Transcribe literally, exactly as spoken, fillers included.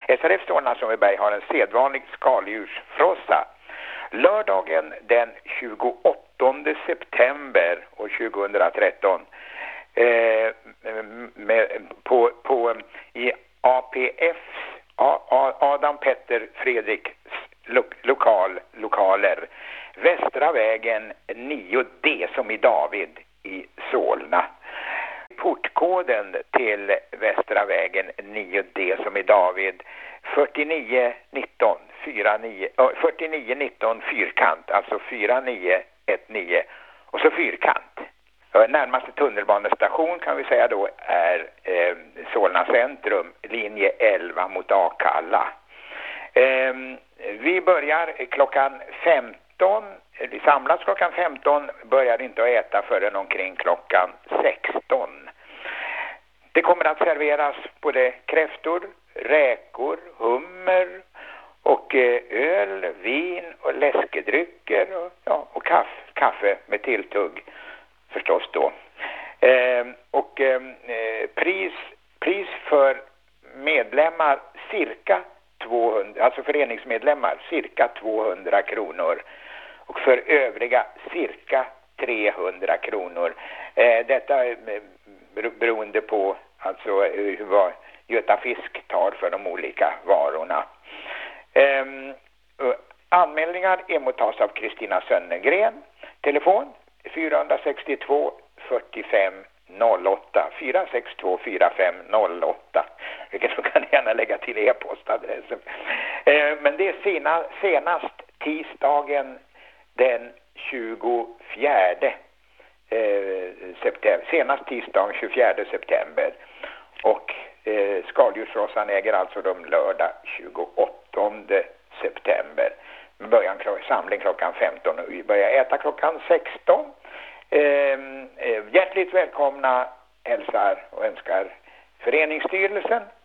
S R F Solna Sundbyberg har en sedvanlig skaldjursfrossa. Lördagen den tjugoåttonde september år tjugohundratretton eh, med, på, på, i A P F A, A, Adam Petter Fredriks lo, lokal, lokaler. Västra vägen nio D som i David i Solna. Portkoden till Västra vägen nio D som i David fyrtionio nitton fyrtionio nitton fyrkant, alltså fyra nio ett nio och så fyrkant. Närmaste tunnelbanestation kan vi säga då är eh, Solna centrum, linje elva mot Akalla. Eh, vi börjar klockan femton, vi samlas klockan femton, börjar inte att äta förrän omkring klockan sexton. Det kommer att serveras både kräftor, räkor, hummer och eh, öl, vin och läskedrycker och, ja, och kaffe, kaffe med tilltugg förstås då. Eh, och eh, pris, pris för medlemmar cirka tvåhundra, alltså föreningsmedlemmar cirka tvåhundra kronor och för övriga cirka trehundra kronor. Eh, detta är beroende på alltså hur vad Göta Fisk tar för de olika varorna. Eh, anmälningar emottas av Kristina Sönnegren. Telefon fyra sex två fyrtiofem noll åtta fyra sex två fyrtiofem noll åtta, vilket så kan gärna lägga till e-postadressen. Eh, men det är sena, senast tisdagen den tjugofjärde eh, september, senast tisdagen tjugofjärde september, och eh, skaldjursrossan äger alltså de lördag tjugoåttonde september. Början samling klockan femton och vi börjar äta klockan sexton. Eh, hjärtligt välkomna hälsar och önskar föreningsstyrelsen